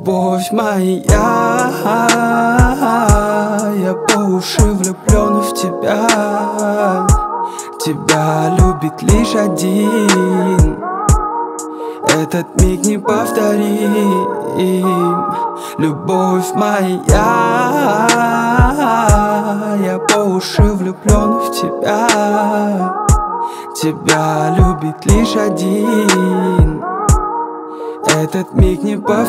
Любовь моя, я по уши влюблен в тебя. Тебя любит лишь один, этот миг неповторим. Любовь моя, я по уши влюблен в тебя. Тебя любит лишь один, этот миг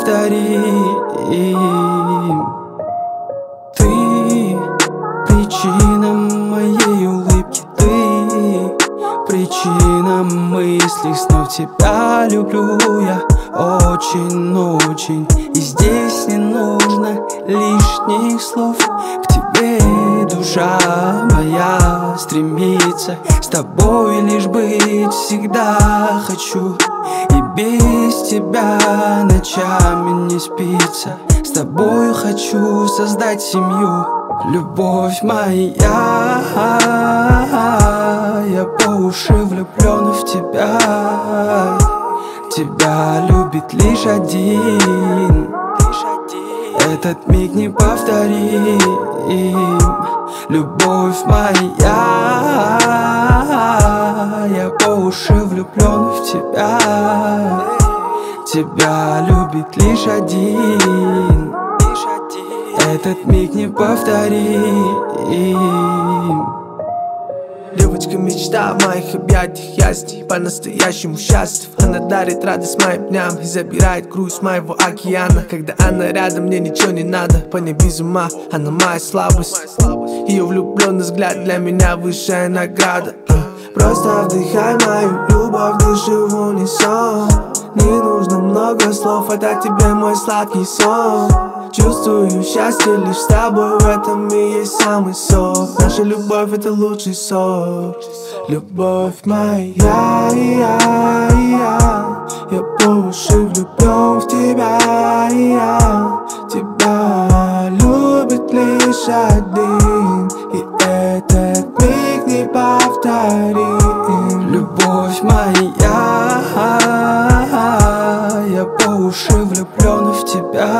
неповторим. Ты причина моей улыбки, ты причина мыслей снов. Тебя люблю я очень-очень, и здесь не нужно лишних слов. К тебе душа моя стремится, с тобой лишь быть всегда хочу. И без тебя ночами не спится, с тобою хочу создать семью. Любовь моя, я по уши влюблен в тебя. Тебя любит лишь один, этот миг неповторим. Любовь моя, я по уши влюблен в тебя. Тебя любит лишь один, этот миг неповторим. Девочка мечта в моих объятиях, я с ней по-настоящему счастлив. Она дарит радость моим дням и забирает грусть моего океана. Когда она рядом, мне ничего не надо, по ней без ума, она моя слабость. Ее влюбленный взгляд для меня высшая награда. Просто вдыхай мою любовь, дыши в унисон. Не нужно много слов, это тебе мой сладкий сон. Чувствую счастье лишь с тобой, в этом и есть самый сок. Наша любовь — это лучший сок. Любовь моя, я по уши влюблен в тебя. Тебя любит лишь один, и этот миг неповторим. Любовь моя, я по уши влюблен в тебя.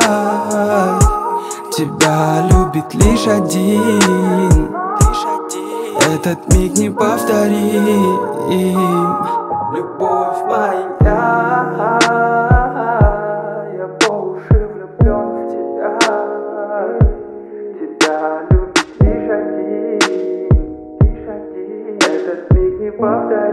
Тебя любит лишь один, этот миг неповторим. Любовь моя, я по уши влюблен в тебя. Тебя любит лишь один, этот миг неповторим.